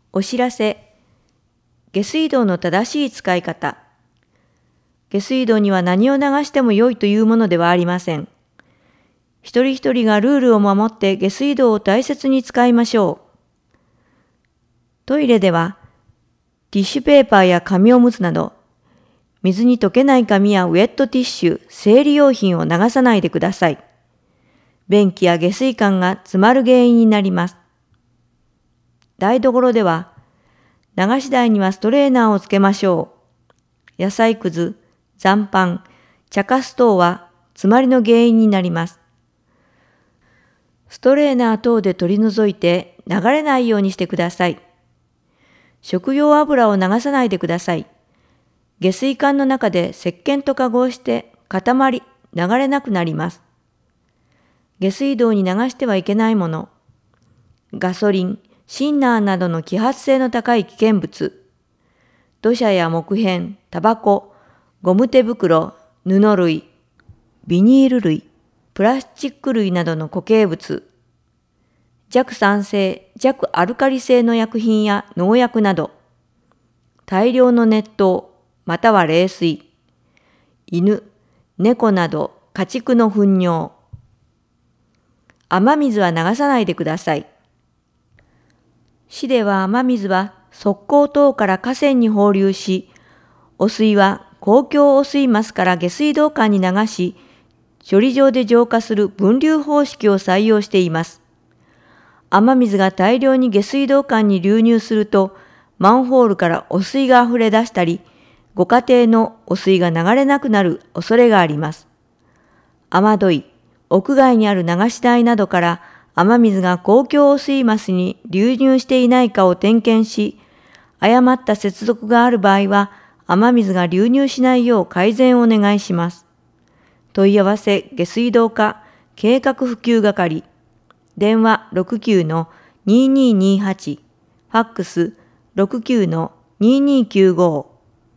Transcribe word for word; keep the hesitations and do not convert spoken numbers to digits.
お知らせ。下水道の正しい使い方。下水道には何を流しても良いというものではありません。一人一人がルールを守って下水道を大切に使いましょう。トイレでは、ティッシュペーパーや紙おむつなど、水に溶けない紙やウェットティッシュ、生理用品を流さないでください。便器や下水管が詰まる原因になります。台所では、流し台にはストレーナーをつけましょう。野菜くず、残飯、茶粕等は詰まりの原因になります。ストレーナー等で取り除いて流れないようにしてください。食用油を流さないでください。下水管の中で石鹸と化合して固まり、流れなくなります。下水道に流してはいけないもの。ガソリン、シンナーなどの揮発性の高い危険物。土砂や木片、タバコ、ゴム手袋、布類、ビニール類、プラスチック類などの固形物。弱酸性、弱アルカリ性の薬品や農薬など。大量の熱湯、または冷水。犬、猫など家畜の糞尿。雨水は流さないでください。市では雨水は側溝等から河川に放流し、汚水は公共汚水マスから下水道管に流し、処理場で浄化する分流方式を採用しています。雨水が大量に下水道管に流入すると、マンホールから汚水が溢れ出したり、ご家庭の汚水が流れなくなる恐れがあります。雨どい、屋外にある流し台などから雨水が公共汚水マスに流入していないかを点検し、誤った接続がある場合は雨水が流入しないよう改善をお願いします。問い合わせ下水道課計画普及係、電話 ろくきゅうのにーにーにーはち、ファックス ろくきゅうのにーにーきゅうご。